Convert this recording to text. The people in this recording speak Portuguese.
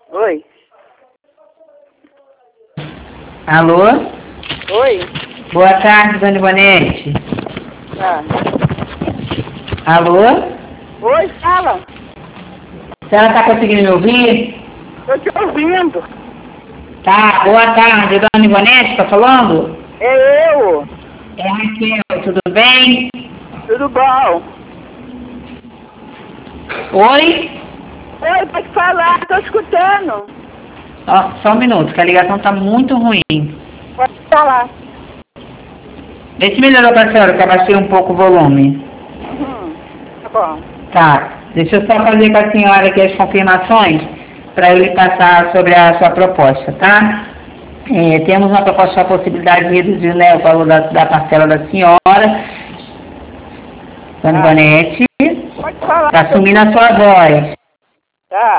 Oi. Alô? Oi. Boa tarde, Dona Ivonete. Tá. Alô? Oi, fala. A senhora está conseguindo me ouvir? Tô te ouvindo. Tá, boa tarde, Dona Ivonete, está falando? É eu. É Raquel, tudo bem? Tudo bom? Oi? Oi, pode falar, tô escutando. Ó, só um minuto, que a ligação está muito ruim. Pode falar. Vê se melhorou para a senhora, que eu abaixei um pouco o volume. Tá bom. Tá, deixa eu só fazer com a senhora aqui as confirmações para eu lhe passar sobre a sua proposta, tá? Temos uma proposta com a possibilidade de reduzir, né, o valor da parcela da senhora, Dona Ivonete, Pode falar. está assumindo a sua voz. Tá.